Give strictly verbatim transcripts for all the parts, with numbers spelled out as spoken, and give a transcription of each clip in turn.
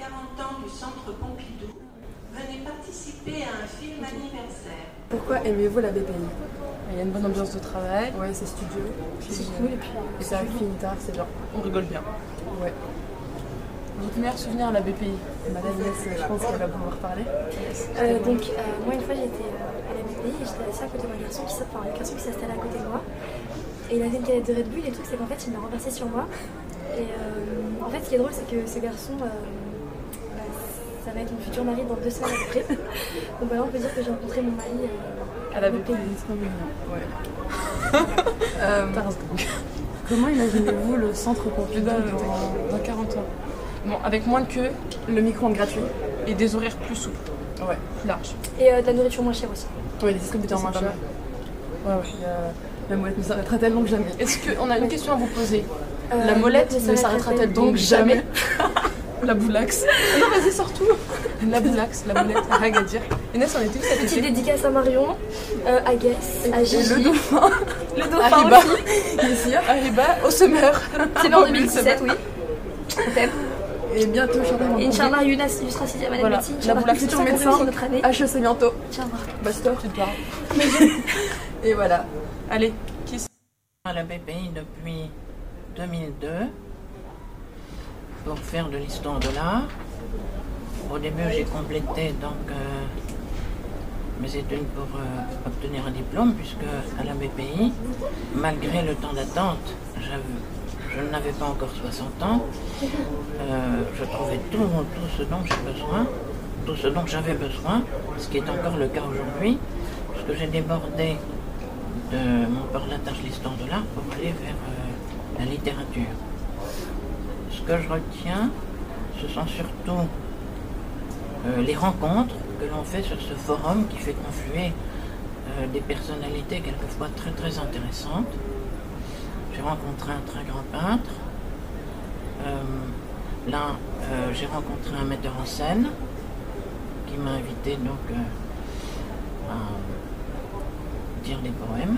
quarante ans du Centre Pompidou, venez participer à un film anniversaire. Pourquoi aimez-vous la B P I? Il y a une bonne ambiance de travail. Ouais, c'est studieux. C'est cool et puis Et ça finit tard, c'est bien. on rigole bien. Ouais. Votre meilleur souvenir à la B P I? Madame Inès, je pense qu'elle va pouvoir parler. Euh, donc, euh, moi, une fois, j'étais euh, à la B P I et j'étais assise à côté d'un garçon qui, enfin, un garçon qui s'installait à côté de moi. Et il avait une canette de Red Bull et le truc, c'est qu'en fait, il m'a renversé sur moi. Et euh, en fait, ce qui est drôle, c'est que ce garçon, euh, bah, ça va être mon futur mari dans deux semaines à peu près. Donc voilà, on peut dire que j'ai rencontré mon mari euh, À la B P I, C'est trop mignon. Ouais. euh, Comment imaginez-vous le Centre Pompidou dans, dans... dans quarante ans. Bon, avec moins de queue Le micro-ondes gratuit? et des horaires plus souples, Ouais. larges. et euh, de la nourriture moins chère aussi. Ouais, des distributeurs moins C'est pas chers. Ouais, ouais. Il y a... La mouette ne s'arrêtera-t-elle donc jamais? Est-ce qu'on a une question à vous poser? Euh, La molette ne ne s'arrêtera-t-elle donc jamais? La boulax. Non, vas-y, sors tout. La boulax, la boulette, rien à dire. Inès, on était où cet Petite été? dédicace à Marion, euh, à Guess, à Et Gigi, le dauphin? le dauphin Arriba. aussi. Ici. Arriba, au semeur. C'est en deux mille dix-sept, oui. On t'aime. Et bientôt, Chantal. Et Inch'Allah, Younas, illustra sixième année de Voilà. médecine. La Inch'Allah, boulax, plus futur de cinq médecin. ans notre année. H E C bientôt. Inch'Allah. Basta. Tu te parles. Et voilà. Allez, qui c'est? À la B P I depuis deux mille deux pour faire de l'histoire de l'art. Au début, j'ai complété donc euh, mes études pour euh, obtenir un diplôme, puisque à la B P I, malgré le temps d'attente, je n'avais pas encore soixante ans. Euh, je trouvais tout, tout ce dont j'ai besoin, tout ce dont j'avais besoin, ce qui est encore le cas aujourd'hui, puisque j'ai débordé de mon port d'attache l'histoire de l'art pour aller vers euh, la littérature. Ce que je retiens, ce sont surtout euh, les rencontres que l'on fait sur ce forum qui fait confluer euh, des personnalités quelquefois très très intéressantes. J'ai rencontré un très grand peintre. Euh, là, euh, j'ai rencontré un metteur en scène qui m'a invité donc euh, à dire des poèmes.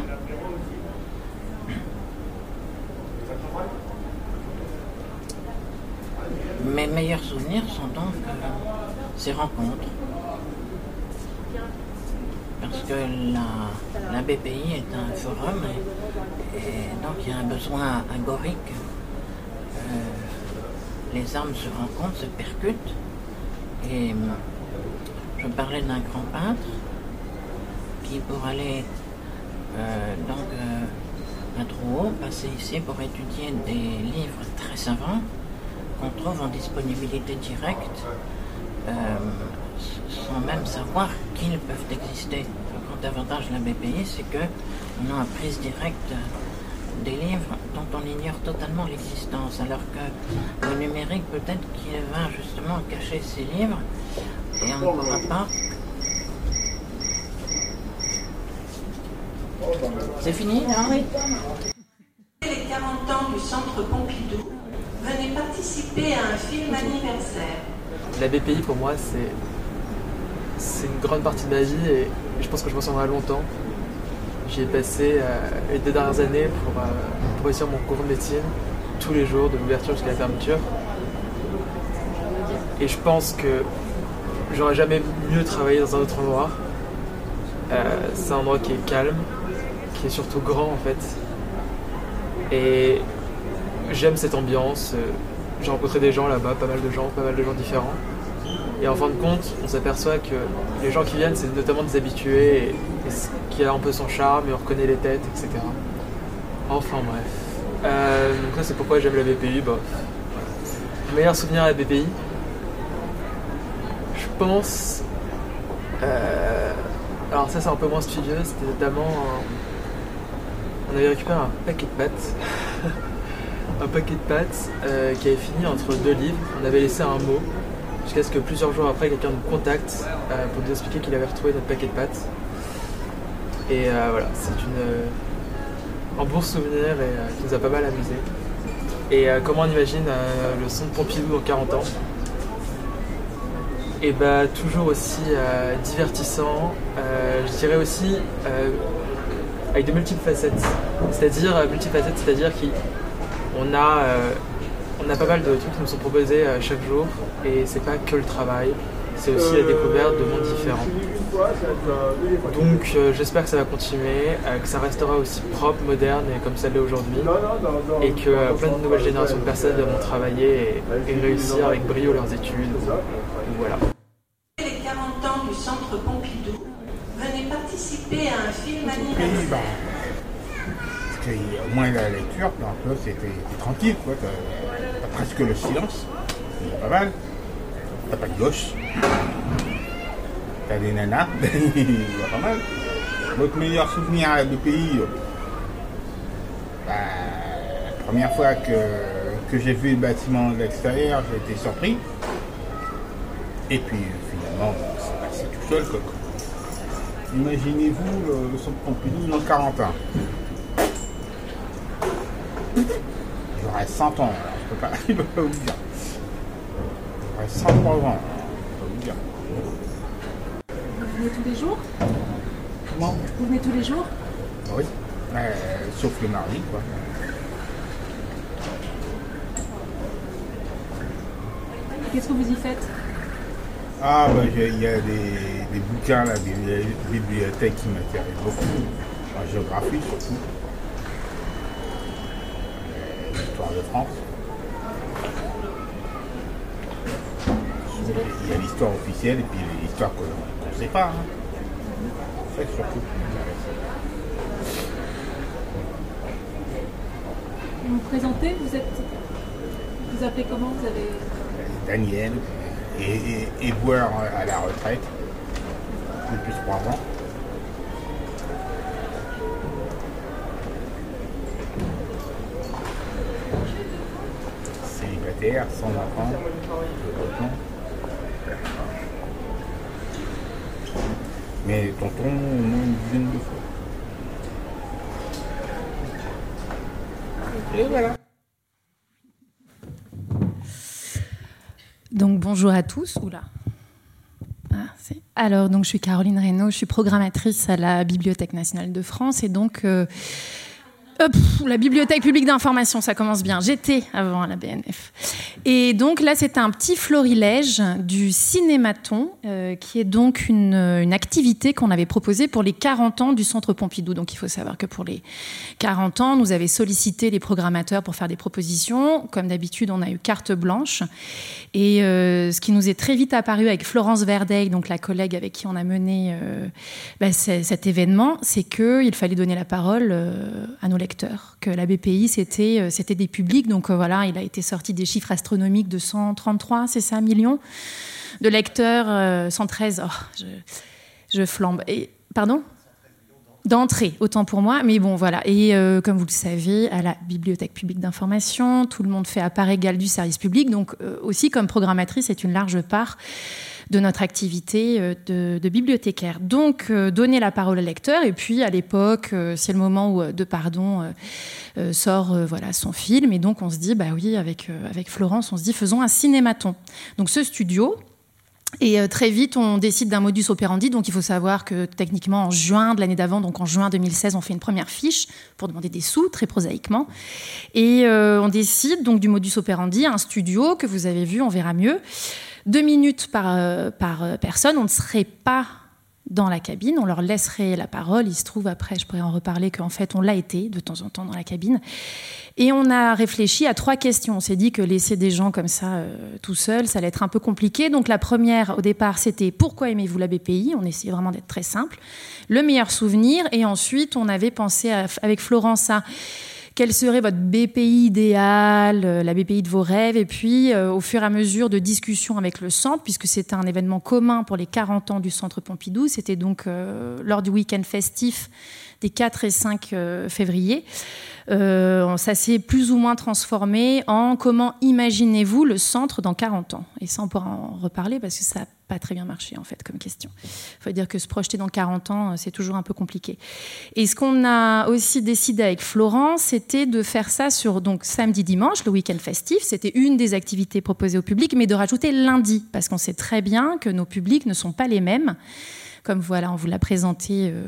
Mes meilleurs souvenirs sont donc euh, ces rencontres. Parce que la, la B P I est un forum et, et donc il y a un besoin agorique. Euh, les âmes se rencontrent, se percutent. Et euh, je parlais d'un grand peintre qui, pour aller euh, donc euh, à Drouot, passait ici pour étudier des livres très savants qu'on trouve en disponibilité directe, euh, sans même savoir qu'ils peuvent exister. Le grand avantage de la B P I, c'est qu'on a une prise directe des livres dont on ignore totalement l'existence, alors que le numérique, peut-être qu'il va justement cacher ces livres, et on ne pourra pas... C'est fini, hein? Oui. Les quarante ans du Centre Pompidou, venez participer à un film anniversaire. La B P I pour moi c'est c'est une grande partie de ma vie et je pense que je m'en souviendrai longtemps. J'y ai passé euh, les deux dernières années pour, euh, pour réussir mon cours de médecine, tous les jours, de l'ouverture jusqu'à la fermeture. Et je pense que j'aurais jamais mieux travaillé dans un autre endroit. Euh, c'est un endroit qui est calme, qui est surtout grand en fait. Et j'aime cette ambiance. J'ai rencontré des gens là-bas, pas mal de gens, pas mal de gens différents. Et en fin de compte, on s'aperçoit que les gens qui viennent, c'est notamment des habitués, et, et ce qui a un peu son charme, et on reconnaît les têtes, et cetera. Enfin bref. Euh, donc ça, c'est pourquoi j'aime la B P I. Bah, mon meilleur souvenir à la B P I, je pense... Euh, alors ça, c'est un peu moins studieux, c'était notamment... Un, on avait récupéré un paquet de pâtes. un paquet de pâtes euh, qui avait fini entre deux livres. On avait laissé un mot jusqu'à ce que plusieurs jours après, quelqu'un nous contacte euh, pour nous expliquer qu'il avait retrouvé notre paquet de pâtes. Et euh, voilà, c'est une, euh, un bon souvenir et euh, qui nous a pas mal amusé. Et euh, comment on imagine euh, le Centre Pompidou dans quarante ans? Et bah toujours aussi euh, divertissant, euh, je dirais aussi euh, avec de multiples facettes. C'est-à-dire, euh, multifacettes, c'est-à-dire qu'on a, euh, on on a pas mal de trucs qui nous sont proposés euh, chaque jour, et c'est pas que le travail, c'est aussi la découverte de mondes différents. Donc euh, j'espère que ça va continuer, euh, que ça restera aussi propre, moderne et comme ça l'est aujourd'hui, et que euh, plein de nouvelles générations de personnes vont travailler et, et réussir avec brio leurs études. Ou, ou voilà. Les quarante ans du Centre Pompidou, venez participer à un film anniversaire. Parce qu'au moins la lecture, donc là c'était tranquille, quoi. T'as, t'as presque le silence, c'est pas mal. T'as pas de gauche. T'as des nanas, il y a pas mal. Votre meilleur souvenir à B P I, bah, la première fois que, que j'ai vu le bâtiment de l'extérieur, j'ai été surpris. Et puis finalement, c'est passé tout seul, quoi. Imaginez-vous le, le Centre Pompidou dans quarante ans. J'aurais cent ans, alors je peux pas, je peux pas vous dire. J'aurais cent trois ans, je peux vous dire. Vous venez tous les jours? Comment? Vous venez tous les jours? Oui, euh, sauf le mardi, quoi. Qu'est-ce que vous y faites? Ah, bah, il y a des, des bouquins, là, des bibliothèques qui m'intéressent beaucoup. En géographie, surtout. Euh, L'histoire de France. Il y a l'histoire officielle et puis l'histoire qu'on ne sait pas. Hein. C'est ça surtout qui m'intéresse. Vous vous présentez? Vous êtes... Vous vous appelez comment? Vous avez... Daniel, et, et, éboueur à la retraite, depuis trois ans. Célibataire, sans enfant, de mais tonton, au moins une dizaine de fois. Et voilà. Donc bonjour à tous. Oula. Ah, c'est... Alors donc je suis Caroline Reynaud, je suis programmatrice à la Bibliothèque nationale de France et donc euh, euh, pff, la Bibliothèque publique d'information, ça commence bien. J'étais avant à la B N F. Et donc là, c'est un petit florilège du Cinématon, euh, qui est donc une, une activité qu'on avait proposée pour les quarante ans du Centre Pompidou. Donc il faut savoir que pour les quarante ans, nous avait sollicité les programmateurs pour faire des propositions. Comme d'habitude, on a eu carte blanche. Et euh, ce qui nous est très vite apparu avec Florence Verdeil, donc la collègue avec qui on a mené euh, bah, cet événement, c'est qu'il fallait donner la parole euh, à nos lecteurs, que la B P I, c'était, euh, c'était des publics. Donc euh, voilà, il a été sorti des chiffres astronomiques de cent trente-trois, c'est ça, millions de lecteurs, euh, cent treize, oh, je, je flambe. Et, pardon ? D'entrée, autant pour moi, mais bon, voilà. Et euh, comme vous le savez, à la Bibliothèque publique d'information, tout le monde fait à part égale du service public, donc euh, aussi comme programmatrice, c'est une large part de notre activité euh, de, de bibliothécaire. Donc, euh, donner la parole au lecteur, et puis à l'époque, euh, c'est le moment où euh, Depardon euh, euh, sort euh, voilà, son film, et donc on se dit, bah oui, avec, euh, avec Florence, on se dit, faisons un cinématon. Donc ce studio... Et euh, très vite, on décide d'un modus operandi. Donc, il faut savoir que techniquement, en juin de l'année d'avant, donc en juin deux mille seize, on fait une première fiche pour demander des sous, très prosaïquement. Et euh, on décide donc du modus operandi, un studio que vous avez vu, on verra mieux. Deux minutes par, euh, par personne, on ne serait pas dans la cabine, on leur laisserait la parole. Il se trouve, après, je pourrais en reparler, qu'en fait, on l'a été de temps en temps dans la cabine. Et on a réfléchi à trois questions. On s'est dit que laisser des gens comme ça euh, tout seuls, ça allait être un peu compliqué. Donc la première, au départ, c'était « Pourquoi aimez-vous la B P I ?» On essayait vraiment d'être très simple. Le meilleur souvenir. Et ensuite, on avait pensé à, avec Florence à quel serait votre B P I idéal, la B P I de vos rêves. Et puis, euh, au fur et à mesure de discussions avec le centre, puisque c'était un événement commun pour les quarante ans du Centre Pompidou, c'était donc euh, lors du week-end festif des quatre et cinq euh, février. Euh, ça s'est plus ou moins transformé en comment imaginez-vous le centre dans quarante ans. Et ça, on pourra en reparler parce que ça n'a pas très bien marché, en fait, comme question. Il faut dire que se projeter dans quarante ans, c'est toujours un peu compliqué. Et ce qu'on a aussi décidé avec Florence, c'était de faire ça sur donc, samedi, dimanche, le week-end festif. C'était une des activités proposées au public, mais de rajouter lundi, parce qu'on sait très bien que nos publics ne sont pas les mêmes. comme voilà, on vous l'a présenté euh,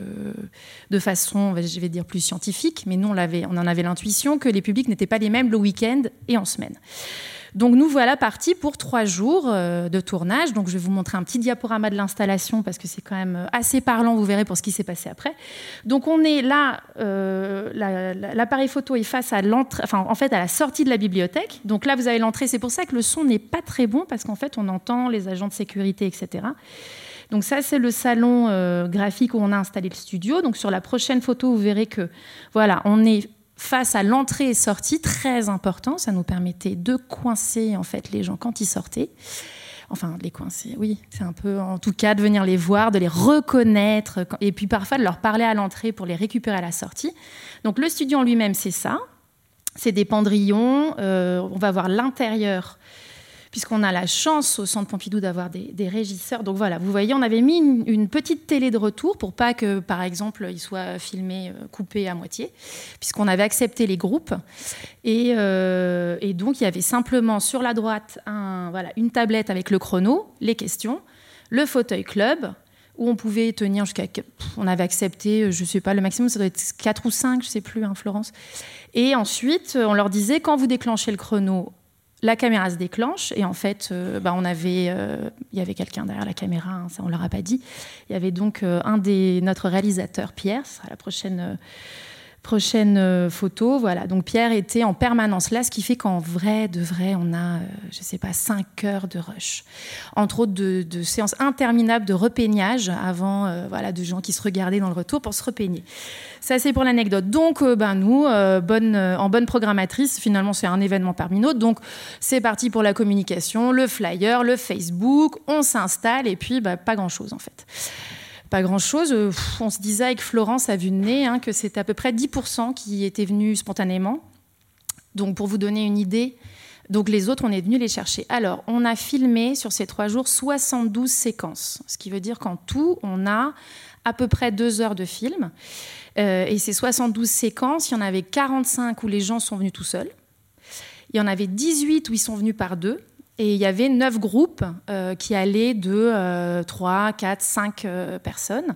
de façon, je vais dire, plus scientifique, mais nous, on, l'avait, on en avait l'intuition que les publics n'étaient pas les mêmes le week-end et en semaine. Donc nous voilà partis pour trois jours euh, de tournage. Donc je vais vous montrer un petit diaporama de l'installation parce que c'est quand même assez parlant, vous verrez, pour ce qui s'est passé après. Donc on est là, euh, la, la, l'appareil photo est face à l'entrée, enfin en fait à la sortie de la bibliothèque. Donc là vous avez l'entrée, c'est pour ça que le son n'est pas très bon parce qu'en fait on entend les agents de sécurité, et cetera. Donc ça c'est le salon euh, graphique où on a installé le studio. Donc sur la prochaine photo vous verrez que voilà, on est face à l'entrée et sortie, très important, ça nous permettait de coincer en fait les gens quand ils sortaient. Enfin, de les coincer, oui, c'est un peu, en tout cas, de venir les voir, de les reconnaître, et puis parfois de leur parler à l'entrée pour les récupérer à la sortie. Donc le studio en lui-même, c'est ça, c'est des pendrillons, euh, on va voir l'intérieur, puisqu'on a la chance au Centre Pompidou d'avoir des, des régisseurs. Donc voilà, vous voyez, on avait mis une, une petite télé de retour pour pas que, par exemple, il soit filmé, euh, coupé à moitié, puisqu'on avait accepté les groupes. Et, euh, et donc, il y avait simplement sur la droite un, voilà, une tablette avec le chrono, les questions, le fauteuil club, où on pouvait tenir jusqu'à... On avait accepté, je ne sais pas, le maximum, ça doit être quatre ou cinq, je ne sais plus, hein, Florence. Et ensuite, on leur disait, quand vous déclenchez le chrono, la caméra se déclenche et en fait, euh, bah, on avait, euh, il y avait quelqu'un derrière la caméra, hein, ça on leur a pas dit. Il y avait donc euh, un des notre réalisateur Pierre, ce sera la prochaine euh, prochaine euh, photo. Voilà, donc Pierre était en permanence là, ce qui fait qu'en vrai, de vrai, on a, euh, je sais pas, cinq heures de rush, entre autres de, de séances interminables de repeignage avant, euh, voilà, de gens qui se regardaient dans le retour pour se repeigner. Ça, c'est pour l'anecdote. Donc, euh, ben, nous, euh, bonne, euh, en bonne programmatrice, finalement, c'est un événement parmi d'autres. Donc, c'est parti pour la communication, le flyer, le Facebook, on s'installe et puis, ben, pas grand-chose, en fait. Pas grand-chose. Euh, pff, on se disait avec Florence à vue de nez hein, que c'était à peu près dix pour cent qui étaient venus spontanément. Donc, pour vous donner une idée, donc les autres, on est venus les chercher. Alors, on a filmé sur ces trois jours soixante-douze séquences, ce qui veut dire qu'en tout, on a à peu près deux heures de film. Euh, et ces soixante-douze séquences, il y en avait quarante-cinq où les gens sont venus tout seuls. Il y en avait dix-huit où ils sont venus par deux. Et il y avait neuf groupes euh, qui allaient de euh, trois, quatre, cinq euh, personnes.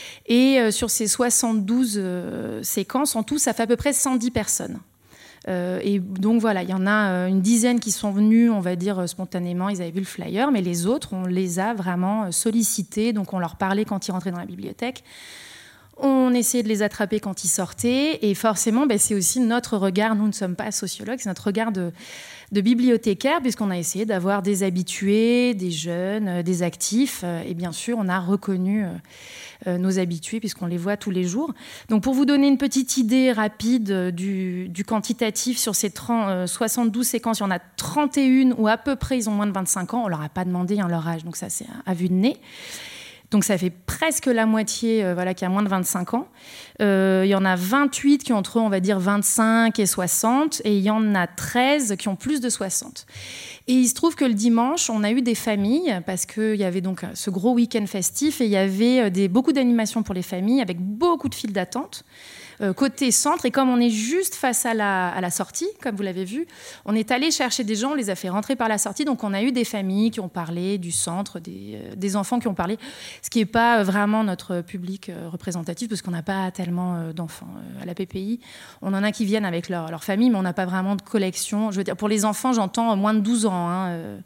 Et euh, sur ces soixante-douze euh, séquences, en tout, ça fait à peu près cent dix personnes. Euh, et donc voilà, il y en a euh, une dizaine qui sont venus, on va dire, euh, spontanément, ils avaient vu le flyer, mais les autres, on les a vraiment euh, sollicités, donc on leur parlait quand ils rentraient dans la bibliothèque. On essayait de les attraper quand ils sortaient, et forcément, ben, c'est aussi notre regard, nous ne sommes pas sociologues, c'est notre regard de, de bibliothécaire, puisqu'on a essayé d'avoir des habitués, des jeunes, euh, des actifs, euh, et bien sûr, on a reconnu euh, euh, nos habitués, puisqu'on les voit tous les jours. Donc, pour vous donner une petite idée rapide euh, du, du quantitatif sur ces trente, euh, soixante-douze séquences, il y en a trente et une où à peu près ils ont moins de vingt-cinq ans, on leur a pas demandé hein, leur âge, donc ça c'est à, à vue de nez. Donc ça fait presque la moitié euh, voilà, qui a moins de vingt-cinq ans. Euh, il y en a vingt-huit qui ont entre, on va dire, vingt-cinq et soixante, et il y en a treize qui ont plus de soixante. Et il se trouve que le dimanche, on a eu des familles, parce qu'il y avait donc ce gros week-end festif, et il y avait des, beaucoup d'animations pour les familles, avec beaucoup de files d'attente. Euh, côté centre, et comme on est juste face à la, à la sortie, comme vous l'avez vu, on est allé chercher des gens, on les a fait rentrer par la sortie, donc on a eu des familles qui ont parlé du centre, des, euh, des enfants qui ont parlé, ce qui n'est pas vraiment notre public euh, représentatif, parce qu'on n'a pas tellement euh, d'enfants euh, à la P P I. On en a qui viennent avec leur, leur famille, mais on n'a pas vraiment de collection. Je veux dire, pour les enfants, j'entends moins de douze ans. Hein, euh.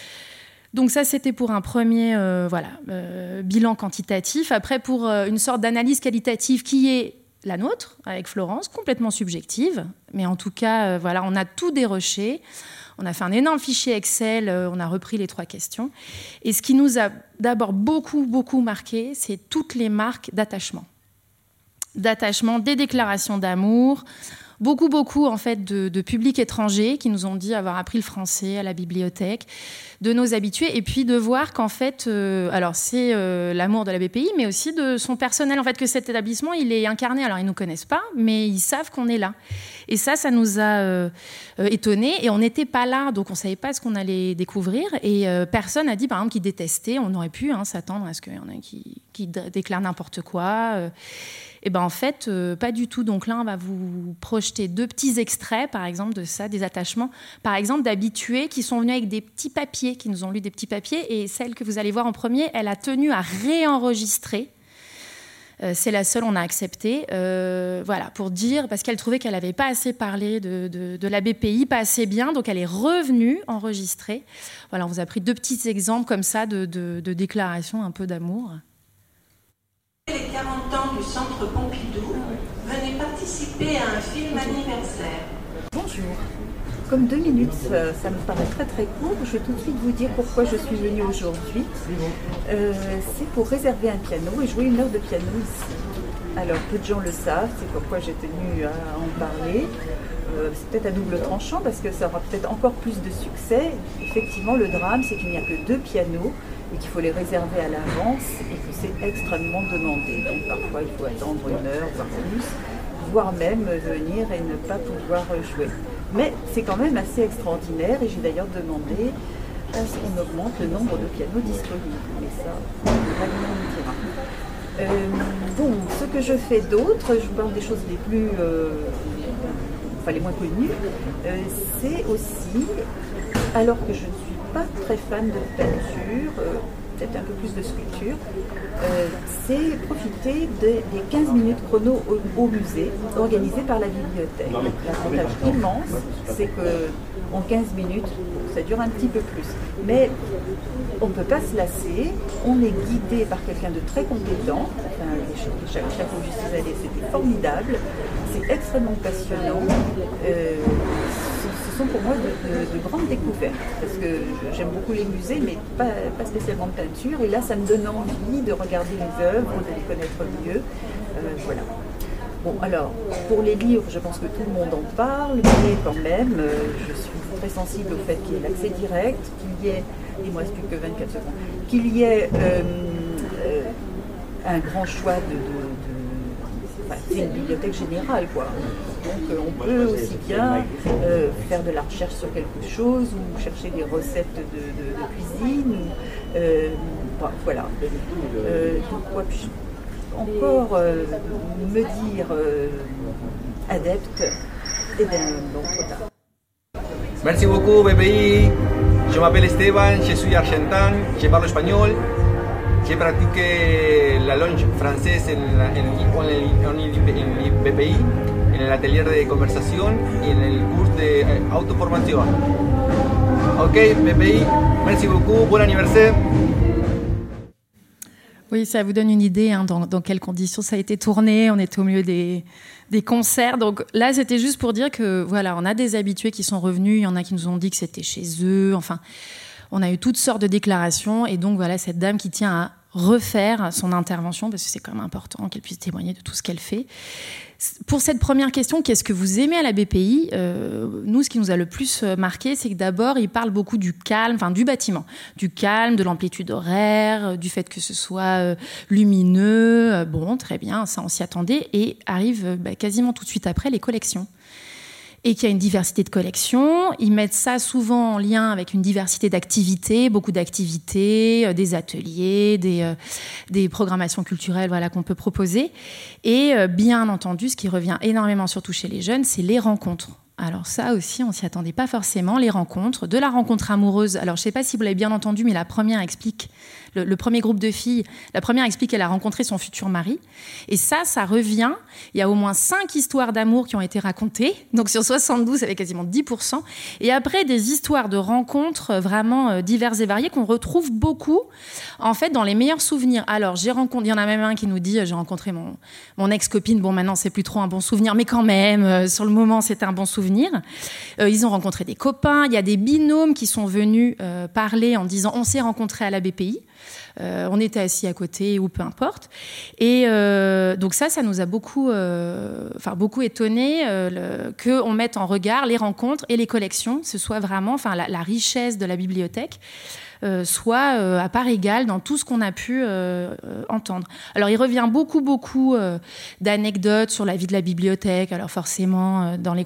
Donc ça, c'était pour un premier euh, voilà, euh, bilan quantitatif. Après, pour euh, une sorte d'analyse qualitative qui est la nôtre, avec Florence, complètement subjective. Mais en tout cas, euh, voilà, on a tout déroché. On a fait un énorme fichier Excel, euh, on a repris les trois questions. Et ce qui nous a d'abord beaucoup, beaucoup marqué, c'est toutes les marques d'attachement. D'attachement, des déclarations d'amour, beaucoup, beaucoup en fait, de, de publics étrangers qui nous ont dit avoir appris le français à la bibliothèque, de nos habitués, et puis de voir qu'en fait, euh, alors c'est euh, l'amour de la B P I, mais aussi de son personnel, en fait, que cet établissement, il est incarné. Alors, ils ne nous connaissent pas, mais ils savent qu'on est là. Et ça, ça nous a euh, euh, étonnés, et on n'était pas là, donc on ne savait pas ce qu'on allait découvrir, et euh, personne n'a dit, par exemple, qu'ils détestaient. On aurait pu hein, s'attendre à ce qu'il y en ait qui, qui d- déclarent n'importe quoi. Euh, Et ben en fait, euh, pas du tout. Donc là, on va vous projeter deux petits extraits, par exemple, de ça, des attachements. Par exemple, d'habitués qui sont venus avec des petits papiers, qui nous ont lu des petits papiers. Et celle que vous allez voir en premier, elle a tenu à réenregistrer. Euh, c'est la seule, on a accepté. Euh, voilà, pour dire, parce qu'elle trouvait qu'elle n'avait pas assez parlé de, de, de la B P I, pas assez bien. Donc elle est revenue enregistrer. Voilà, on vous a pris deux petits exemples comme ça de, de, de déclarations un peu d'amour. Les quarante ans du Centre Pompidou, venez participer à un film anniversaire. Bonjour. Comme deux minutes, ça, ça me paraît très très court, je vais tout de suite vous dire pourquoi je suis venue aujourd'hui. Euh, c'est pour réserver un piano et jouer une heure de piano ici. Alors peu de gens le savent, c'est pourquoi j'ai tenu à en parler. Euh, c'est peut-être à double tranchant parce que ça aura peut-être encore plus de succès. Effectivement, le drame, c'est qu'il n'y a que deux pianos et qu'il faut les réserver à l'avance et que c'est extrêmement demandé. Donc parfois, il faut attendre une heure, voire plus, voire même venir et ne pas pouvoir jouer. Mais c'est quand même assez extraordinaire et j'ai d'ailleurs demandé à ce qu'on augmente le nombre de pianos disponibles. Mais ça, l'avenir nous dira. Euh, bon, ce que je fais d'autre, je vous parle des choses les plus... Euh, enfin les moins connues, euh, c'est aussi, alors que je ne suis pas très fan de peinture, euh, peut-être un peu plus de sculpture, euh, c'est profiter de, des quinze minutes chrono au, au musée, organisées par la bibliothèque. L'avantage immense, c'est qu'en quinze minutes, ça dure un petit peu plus. Mais on ne peut pas se lasser, on est guidé par quelqu'un de très compétent. Enfin, chaque, chaque fois où je suis allée, c'était formidable, c'est extrêmement passionnant. Euh, ce sont pour moi de, de, de grandes découvertes, parce que j'aime beaucoup les musées, mais pas, pas spécialement de peinture. Et là, ça me donne envie de regarder les œuvres, de les connaître mieux. Euh, voilà. Bon, alors, pour les livres, je pense que tout le monde en parle, mais quand même, euh, je suis très sensible au fait qu'il y ait l'accès direct, qu'il y ait, il ne me reste plus que vingt-quatre secondes, qu'il y ait euh, euh, un grand choix de... de, de enfin, c'est une bibliothèque générale, quoi. Donc, euh, on peut aussi bien euh, faire de la recherche sur quelque chose, ou chercher des recettes de, de, de cuisine, ou, euh, bon, voilà. Euh, donc, quoi, puis, encore euh, me dire euh, adepte, et bien bon, trop tard. Merci beaucoup B P I. Je m'appelle Esteban, je suis argentin, je parle espagnol. J'ai pratiqué la langue française en, la, en, en, en el B P I, en el atelier de conversación y en el curso de autoformación. Ok, B P I, merci beaucoup, bon anniversaire. Oui, ça vous donne une idée hein, dans, dans quelles conditions ça a été tourné. On était au milieu des, des concerts. Donc là, c'était juste pour dire que voilà, on a des habitués qui sont revenus. Il y en a qui nous ont dit que c'était chez eux. Enfin, on a eu toutes sortes de déclarations. Et donc voilà, cette dame qui tient à refaire son intervention, parce que c'est quand même important qu'elle puisse témoigner de tout ce qu'elle fait. Pour cette première question, qu'est-ce que vous aimez à la B P I ? euh, Nous, ce qui nous a le plus marqué, c'est que d'abord, il parle beaucoup du calme, enfin du bâtiment, du calme, de l'amplitude horaire, du fait que ce soit euh, lumineux. Euh, bon, très bien, ça on s'y attendait. Et arrive euh, bah, quasiment tout de suite après les collections. Et qu'il y a une diversité de collections. Ils mettent ça souvent en lien avec une diversité d'activités, beaucoup d'activités, euh, des ateliers, des, euh, des programmations culturelles voilà, qu'on peut proposer. Et euh, bien entendu, ce qui revient énormément, surtout chez les jeunes, c'est les rencontres. Alors ça aussi, on s'y attendait pas forcément, les rencontres, de la rencontre amoureuse. Alors je sais pas si vous l'avez bien entendu, mais la première explique, le, le premier groupe de filles, la première explique qu'elle a rencontré son futur mari. Et ça, ça revient. Il y a au moins cinq histoires d'amour qui ont été racontées. Donc sur soixante-douze, ça fait quasiment dix pour cent. Et après, des histoires de rencontres vraiment diverses et variées qu'on retrouve beaucoup, en fait, dans les meilleurs souvenirs. Alors j'ai rencontré, il y en a même un qui nous dit, j'ai rencontré mon, mon ex-copine. Bon, maintenant, c'est plus trop un bon souvenir, mais quand même, euh, sur le moment, c'était un bon souvenir. Euh, ils ont rencontré des copains. Il y a des binômes qui sont venus euh, parler en disant on s'est rencontrés à la B P I. Euh, on était assis à côté ou peu importe. Et euh, donc ça, ça nous a beaucoup, euh, enfin beaucoup étonné euh, qu'on mette en regard les rencontres et les collections. Ce soit vraiment, enfin la, la richesse de la bibliothèque. Euh, soit euh, à part égale dans tout ce qu'on a pu euh, euh, entendre. Alors, il revient beaucoup, beaucoup euh, d'anecdotes sur la vie de la bibliothèque. Alors, forcément, euh, dans les groupes de jeunes,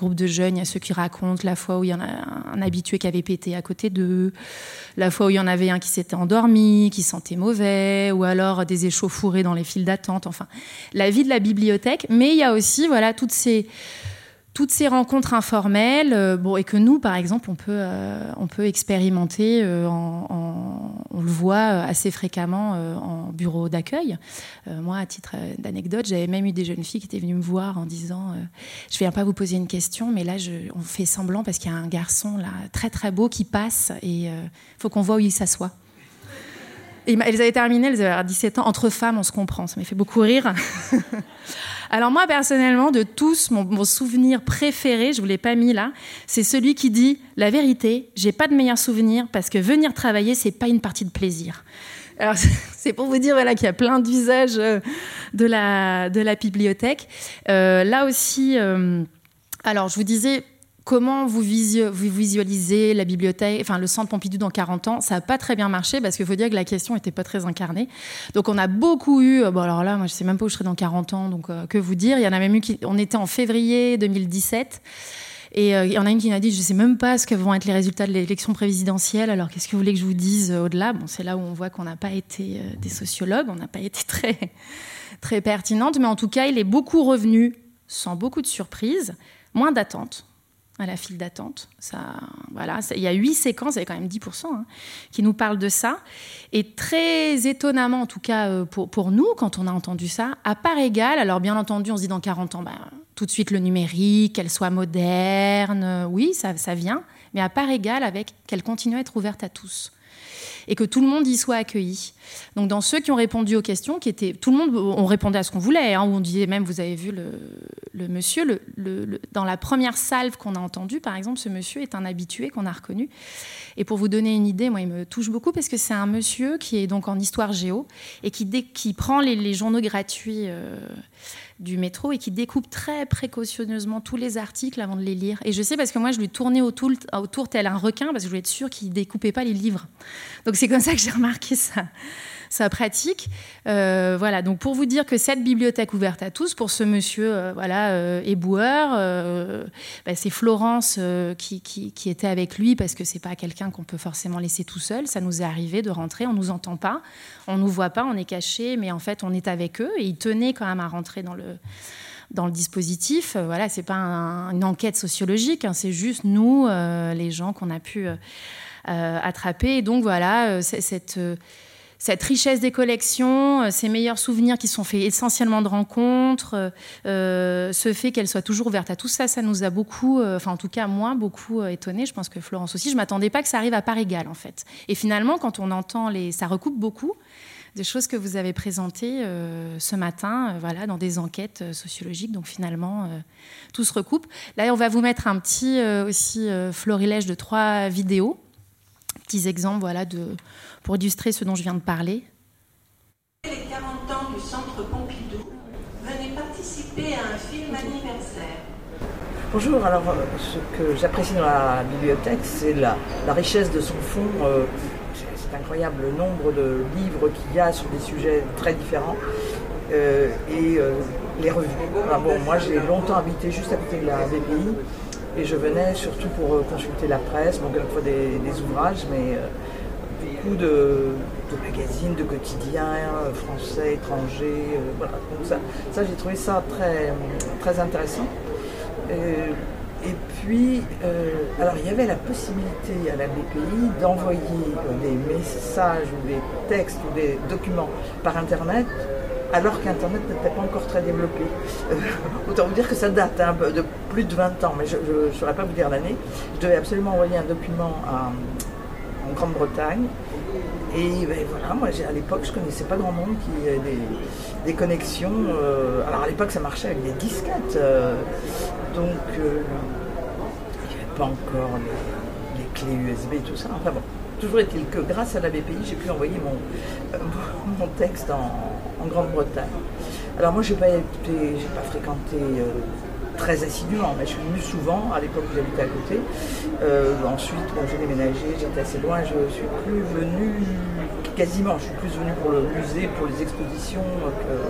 jeunes, il y a ceux qui racontent la fois où il y en a un habitué qui avait pété à côté d'eux, la fois où il y en avait un qui s'était endormi, qui sentait mauvais, ou alors des échauffourées dans les files d'attente, enfin, la vie de la bibliothèque. Mais il y a aussi, voilà, toutes ces... toutes ces rencontres informelles, euh, bon, et que nous, par exemple, on peut, euh, on peut expérimenter, euh, en, en, on le voit assez fréquemment euh, en bureau d'accueil. Euh, moi, à titre d'anecdote, j'avais même eu des jeunes filles qui étaient venues me voir en disant euh, « Je ne viens pas vous poser une question, mais là, je, on fait semblant parce qu'il y a un garçon là, très très beau qui passe et il euh, faut qu'on voit où il s'assoit. » Et elles avaient terminé, elles avaient dix-sept ans. Entre femmes, on se comprend, ça m'a fait beaucoup rire. Alors moi, personnellement, de tous, mon, mon souvenir préféré, je ne vous l'ai pas mis là, c'est celui qui dit « La vérité, j'ai pas de meilleur souvenir parce que venir travailler, c'est pas une partie de plaisir. » Alors, c'est pour vous dire voilà, qu'il y a plein d'usages de la, de la bibliothèque. Euh, là aussi, euh, alors je vous disais... Comment vous, visio- vous visualisez la bibliothèque, enfin le centre Pompidou dans quarante ans? Ça n'a pas très bien marché parce qu'il faut dire que la question n'était pas très incarnée. Donc on a beaucoup eu, bon alors là, moi je ne sais même pas où je serai dans quarante ans, donc euh, que vous dire. Il y en a même eu qui, on était en février deux mille dix-sept et euh, il y en a une qui m'a dit, je ne sais même pas ce que vont être les résultats de l'élection présidentielle, alors qu'est-ce que vous voulez que je vous dise euh, au-delà? Bon, c'est là où on voit qu'on n'a pas été euh, des sociologues, on n'a pas été très, très pertinente, mais en tout cas, il est beaucoup revenu, sans beaucoup de surprises, moins d'attente à la file d'attente. Ça, voilà, ça, il y a huit séquences, il y a quand même dix pour cent hein, qui nous parlent de ça. Et très étonnamment, en tout cas euh, pour, pour nous, quand on a entendu ça, à part égale, alors bien entendu, on se dit dans quarante ans, bah, tout de suite le numérique, qu'elle soit moderne, euh, oui, ça, ça vient, mais à part égale avec qu'elle continue à être ouverte à tous. Et que tout le monde y soit accueilli. Donc dans ceux qui ont répondu aux questions, qui étaient, tout le monde, on répondait à ce qu'on voulait, hein, où on disait même, vous avez vu le, le monsieur, le, le, le, dans la première salve qu'on a entendue, par exemple, ce monsieur est un habitué qu'on a reconnu. Et pour vous donner une idée, moi, il me touche beaucoup parce que c'est un monsieur qui est donc en histoire géo et qui, dé, qui prend les, les journaux gratuits euh, du métro et qui découpe très précautionneusement tous les articles avant de les lire. Et je sais parce que moi, je lui tournais autour, autour tel un requin parce que je voulais être sûre qu'il ne découpait pas les livres. Donc c'est comme ça que j'ai remarqué ça. Sa pratique. Euh, voilà, donc pour vous dire que cette bibliothèque ouverte à tous, pour ce monsieur euh, voilà, euh, éboueur, euh, bah, c'est Florence euh, qui, qui, qui était avec lui parce que c'est pas quelqu'un qu'on peut forcément laisser tout seul. Ça nous est arrivé de rentrer, on nous entend pas, on nous voit pas, on est caché, mais en fait on est avec eux et ils tenaient quand même à rentrer dans le dans le dispositif. Euh, voilà, c'est pas un, une enquête sociologique, hein, c'est juste nous, euh, les gens qu'on a pu euh, euh, attraper. Et donc voilà, euh, c'est, cette euh, Cette richesse des collections, ces meilleurs souvenirs qui sont faits essentiellement de rencontres, euh, ce fait qu'elle soit toujours ouverte à tout ça, ça nous a beaucoup, euh, enfin en tout cas moi, beaucoup euh, étonnés. Je pense que Florence aussi. Je ne m'attendais pas que ça arrive à part égale en fait. Et finalement, quand on entend les... ça recoupe beaucoup des choses que vous avez présentées euh, ce matin, euh, voilà, dans des enquêtes euh, sociologiques. Donc finalement, euh, tout se recoupe. Là, on va vous mettre un petit euh, aussi euh, florilège de trois vidéos, petits exemples, voilà, de... pour illustrer ce dont je viens de parler. Les quarante ans du Centre Pompidou, venez participer à un film anniversaire. Bonjour, alors ce que j'apprécie dans la bibliothèque, c'est la, la richesse de son fond. Euh, c'est, c'est incroyable le nombre de livres qu'il y a sur des sujets très différents. Euh, et euh, les revues. Alors bon, moi j'ai longtemps habité juste à côté de la B P I et je venais surtout pour euh, consulter la presse, bon, quelquefois des, des ouvrages, mais... Euh, beaucoup de, de magazines, de quotidiens euh, français, étrangers, euh, voilà. Donc ça, ça j'ai trouvé ça très, très intéressant. Euh, et puis, euh, alors il y avait la possibilité à la B P I d'envoyer euh, des messages ou des textes ou des documents par Internet, alors qu'Internet n'était pas encore très développé. Euh, autant vous dire que ça date hein, de plus de vingt ans, mais je ne saurais pas vous dire l'année. Je devais absolument envoyer un document à... en Grande-Bretagne. Et ben voilà, moi à l'époque je connaissais pas grand monde qui avait des, des connexions. Euh, alors à l'époque ça marchait avec des disquettes, euh, donc euh, il n'y avait pas encore les, les clés U S B et tout ça. Enfin bon, toujours est-il que grâce à la B P I j'ai pu envoyer mon, euh, mon texte en, en Grande-Bretagne. Alors moi j'ai pas été, j'ai pas fréquenté euh, très assidûment, mais je suis venue souvent, à l'époque où j'habitais à côté. Euh, ensuite, bon, j'ai déménagé, j'étais assez loin, je suis plus venue, quasiment, je suis plus venue pour le musée, pour les expositions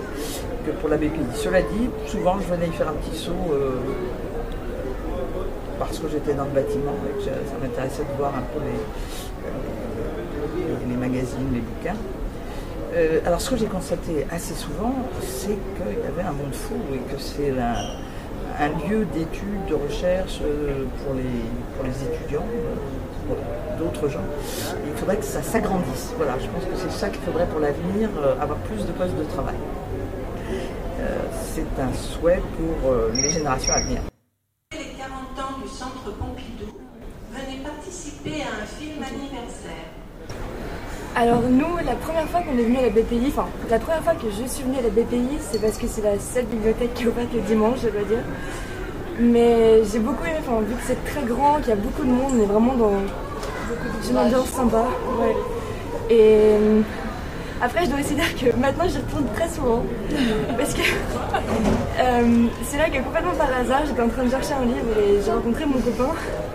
que, que pour la B P I. Cela dit, souvent je venais y faire un petit saut euh, parce que j'étais dans le bâtiment et que ça m'intéressait de voir un peu les, euh, les, les magazines, les bouquins. Euh, alors ce que j'ai constaté assez souvent, c'est qu'il y avait un monde fou et que c'est un, un lieu d'études, de recherche euh, pour, les, pour les étudiants, euh, pour d'autres gens. Et il faudrait que ça s'agrandisse. Voilà, je pense que c'est ça qu'il faudrait pour l'avenir, euh, avoir plus de postes de travail. Euh, c'est un souhait pour euh, les générations à venir. Les quarante ans du Centre Pompidou, venez participer à un film anniversaire. Alors nous, la première fois qu'on est venu à la B P I, enfin la première fois que je suis venue à la B P I, c'est parce que c'est la seule bibliothèque qui est ouverte le dimanche, je dois dire. Mais j'ai beaucoup aimé, enfin, vu que c'est très grand, qu'il y a beaucoup de monde, on est vraiment dans une ambiance sympa. Ouais. Et après, je dois aussi dire que maintenant, j'y retourne très souvent. Parce que euh, c'est là que complètement par hasard, j'étais en train de chercher un livre et j'ai rencontré mon copain.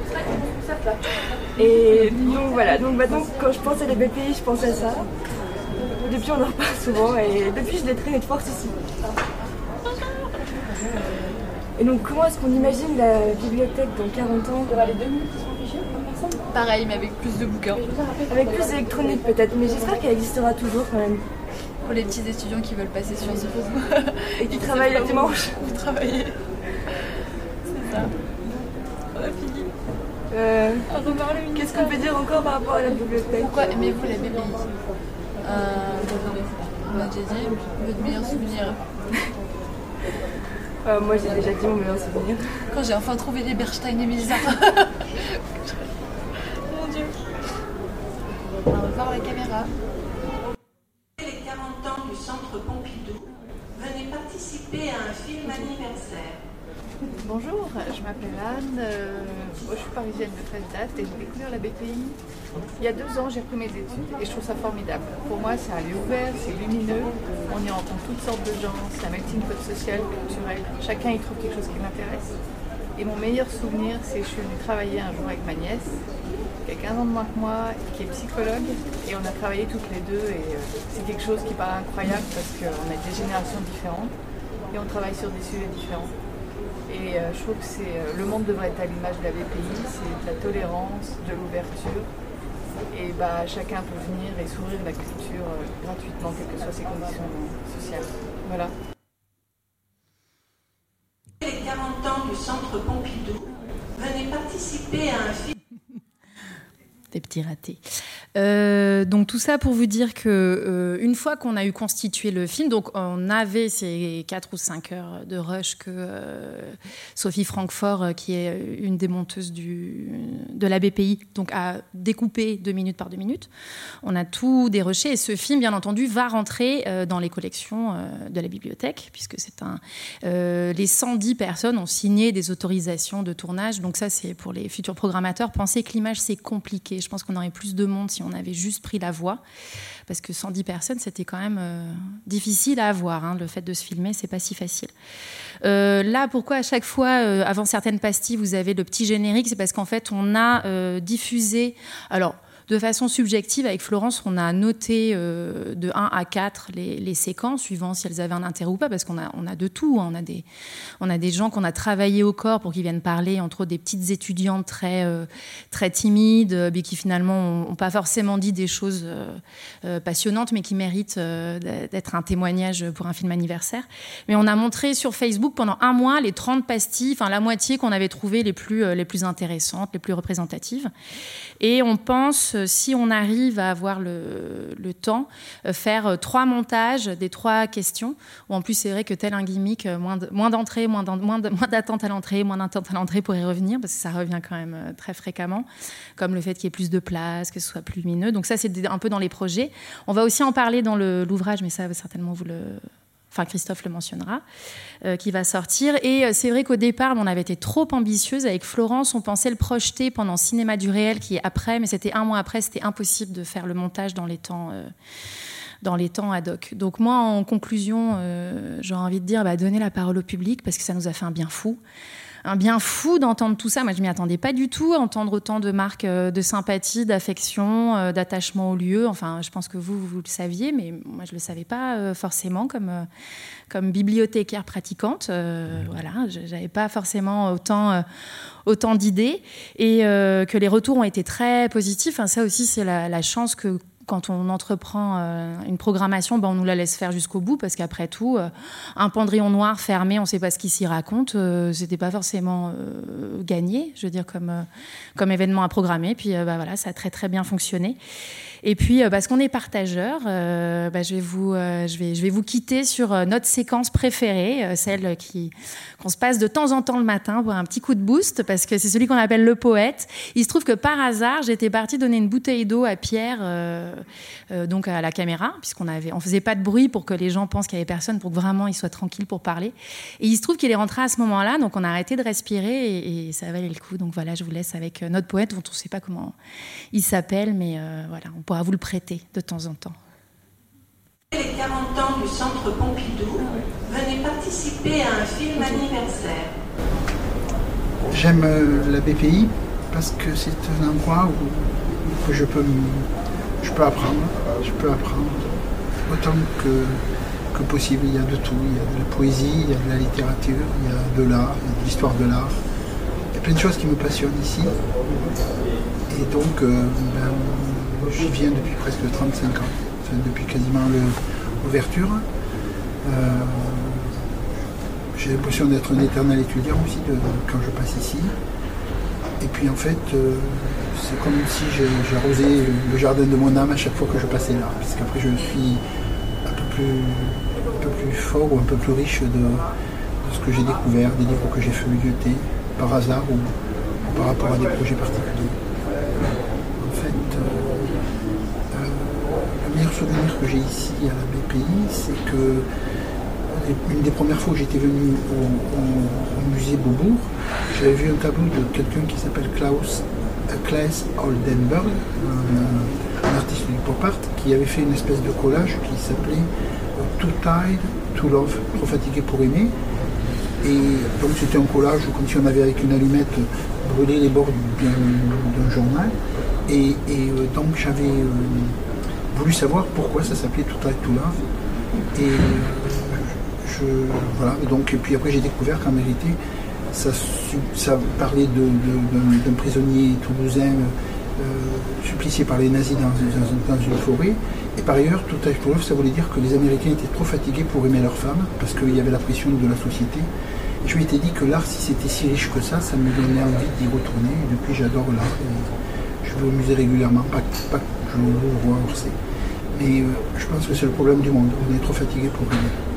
Et donc voilà, donc maintenant quand je pense à la B P I, je pense à ça. Depuis on en reparle souvent et depuis je l'ai traîné de force ici. Et donc comment est-ce qu'on imagine la bibliothèque dans quarante ans? Il y aura les deux minutes qui seront affichées par personne. Pareil, mais avec plus de bouquins. Avec plus d'électronique peut-être, mais j'espère qu'elle existera toujours quand même. Pour les petits étudiants qui veulent passer sur ce et qui travaillent le dimanche. Vous travaillez. C'est ça. On a fini. Euh, Qu'est-ce qu'on peut dire encore par rapport à la bibliothèque? Pourquoi aimez-vous la B P I? euh, On a déjà dit votre meilleur souvenir. euh, Moi j'ai déjà dit mon meilleur souvenir. Quand j'ai enfin trouvé les Bernstein et Milza. Mon Dieu. On va voir la caméra. Les quarante ans du Centre Pompidou, venez participer à un film anniversaire. Bonjour, je m'appelle Anne, euh, je suis parisienne de treize date et j'ai découvert la B P I. Il y a deux ans, j'ai repris mes études et je trouve ça formidable. Pour moi, c'est un lieu ouvert, c'est lumineux, on y rencontre toutes sortes de gens, c'est un melting pot social, culturel, chacun y trouve quelque chose qui l'intéresse. Et mon meilleur souvenir, c'est que je suis venue travailler un jour avec ma nièce, qui a quinze ans de moins que moi, qui est psychologue, et on a travaillé toutes les deux et euh, c'est quelque chose qui paraît incroyable parce qu'on a des générations différentes et on travaille sur des sujets différents. Et euh, je trouve que c'est, euh, le monde devrait être à l'image de la B P I, c'est de la tolérance, de l'ouverture. Et bah, chacun peut venir et s'ouvrir la culture euh, gratuitement, quelles que soient ses conditions sociales. Voilà. Les quarante ans du Centre Pompidou, venez participer à un film. Des petits ratés. Euh, donc tout ça pour vous dire que euh, une fois qu'on a eu constitué le film, donc on avait ces quatre ou cinq heures de rush que euh, Sophie Francfort, euh, qui est une des monteuses du, de la B P I, donc a découpé deux minutes par deux minutes. On a tout dérushé et ce film, bien entendu, va rentrer euh, dans les collections euh, de la bibliothèque, puisque c'est un. Euh, les cent dix personnes ont signé des autorisations de tournage. Donc ça, c'est pour les futurs programmateurs. Pensez que l'image, c'est compliqué. Je pense qu'on aurait plus de monde si on avait juste pris la voix, parce que cent dix personnes, c'était quand même euh, difficile à avoir. Hein. Le fait de se filmer, c'est pas si facile. Euh, là, pourquoi à chaque fois, euh, avant certaines pastilles, vous avez le petit générique, c'est parce qu'en fait, on a euh, diffusé. Alors. De façon subjective, avec Florence, on a noté euh, de un à quatre les, les séquences, suivant si elles avaient un intérêt ou pas, parce qu'on a, on a de tout. Hein. On a des, on a des gens qu'on a travaillé au corps pour qu'ils viennent parler, entre autres des petites étudiantes très, euh, très timides, mais qui finalement n'ont pas forcément dit des choses euh, euh, passionnantes, mais qui méritent euh, d'être un témoignage pour un film anniversaire. Mais on a montré sur Facebook pendant un mois les trente pastilles, enfin la moitié qu'on avait trouvées les plus, euh, les plus intéressantes, les plus représentatives. Et on pense, si on arrive à avoir le, le temps, faire trois montages des trois questions, où en plus c'est vrai que tel un gimmick, moins, de, moins d'entrée, moins, moins, de, moins d'attente à l'entrée, moins d'attente à l'entrée pour y revenir, parce que ça revient quand même très fréquemment, comme le fait qu'il y ait plus de place, que ce soit plus lumineux. Donc ça, c'est un peu dans les projets. On va aussi en parler dans le, l'ouvrage, mais ça, certainement, vous le... Enfin, Christophe le mentionnera, euh, qui va sortir. Et euh, c'est vrai qu'au départ, on avait été trop ambitieuse. Avec Florence, on pensait le projeter pendant Cinéma du Réel, qui est après, mais c'était un mois après, c'était impossible de faire le montage dans les temps, euh, dans les temps ad hoc. Donc moi, en conclusion, euh, j'aurais envie de dire, bah, donnez la parole au public, parce que ça nous a fait un bien fou. un bien fou d'entendre tout ça. Moi, je m'y attendais pas du tout, à entendre autant de marques de sympathie, d'affection, euh, d'attachement au lieu. Enfin, je pense que vous, vous le saviez, mais moi, je le savais pas euh, forcément comme, euh, comme bibliothécaire pratiquante. Euh, voilà, j'avais pas forcément autant, euh, autant d'idées et euh, que les retours ont été très positifs. Enfin, ça aussi, c'est la, la chance que quand on entreprend euh, une programmation, ben on nous la laisse faire jusqu'au bout parce qu'après tout, euh, un Pendrillon noir fermé, on ne sait pas ce qu'il s'y raconte, euh, c'était pas forcément euh, gagné, je veux dire, comme, euh, comme événement à programmer. Puis euh, bah, voilà, ça a très très bien fonctionné. Et puis, euh, parce qu'on est partageurs, euh, bah, je, vais vous, euh, je, vais, je vais vous quitter sur euh, notre séquence préférée, euh, celle qui, qu'on se passe de temps en temps le matin pour un petit coup de boost, parce que c'est celui qu'on appelle le poète. Il se trouve que par hasard, j'étais partie donner une bouteille d'eau à Pierre, euh, euh, donc à la caméra, puisqu'on avait, on faisait pas de bruit pour que les gens pensent qu'il y avait personne, pour que vraiment il soit tranquille pour parler. Et il se trouve qu'il est rentré à ce moment-là, donc on a arrêté de respirer et, et ça valait le coup. Donc voilà, je vous laisse avec notre poète, dont on ne sait pas comment il s'appelle, mais euh, voilà, on pourra vous le prêter de temps en temps. Les quarante ans du Centre Pompidou, venez participer à un film anniversaire. J'aime la B P I parce que c'est un endroit où, où je, peux, je peux apprendre. Je peux apprendre autant que, que possible. Il y a de tout. Il y a de la poésie, il y a de la littérature, il y a de l'art, il y a de l'histoire de l'art. Il y a plein de choses qui me passionnent ici. Et donc, euh, ben, j'y viens depuis presque trente-cinq ans, enfin, depuis quasiment l'ouverture. Euh, j'ai l'impression d'être un éternel étudiant aussi de, quand je passe ici. Et puis en fait, euh, c'est comme si j'arrosais le jardin de mon âme à chaque fois que je passais là. Parce qu'après je suis un peu plus, un peu plus fort ou un peu plus riche de, de ce que j'ai découvert, des livres que j'ai feuilletés par hasard ou, ou par rapport à des projets particuliers. En fait, euh, euh, le meilleur souvenir que j'ai ici à la B P I, c'est que une des premières fois où j'étais venu au, au, au musée Beaubourg, j'avais vu un tableau de quelqu'un qui s'appelle Klaus, Claes Oldenburg, un, un artiste du pop art, qui avait fait une espèce de collage qui s'appelait Too Tired to Love, trop fatigué pour aimer. Et donc c'était un collage comme si on avait avec une allumette brûlé les bords d'un journal. Et, et euh, donc j'avais euh, voulu savoir pourquoi ça s'appelait Too Tired to Love. Et Je, voilà, et donc, et puis après j'ai découvert qu'en vérité ça, ça parlait d'un prisonnier toulousain euh, supplicié par les nazis dans, dans, dans une forêt. Et par ailleurs, tout à l'heure, ça voulait dire que les Américains étaient trop fatigués pour aimer leurs femmes parce qu'il y avait la pression de la société. Et je m'étais dit que l'art, si c'était si riche que ça, ça me donnait envie d'y retourner. Et depuis, j'adore l'art. Je vais au musée régulièrement, pas, pas que je le vois à Orsay. Mais euh, je pense que c'est le problème du monde. On est trop fatigués pour aimer.